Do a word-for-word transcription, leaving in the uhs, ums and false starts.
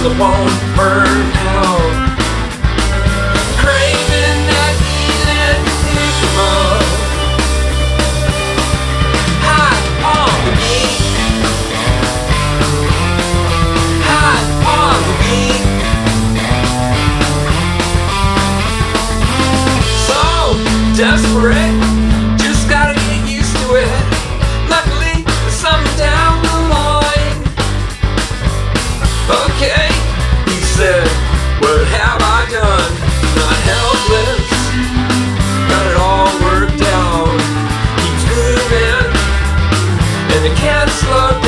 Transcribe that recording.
it won't burn out. Craving that healing hikmah, hot on the beat, hot on the beat. So desperate, just gotta get used to it. Luckily, there's something down the line. Okay, he said, what have I done? Not helpless, got it all worked out. Keeps moving, and it can't slow down.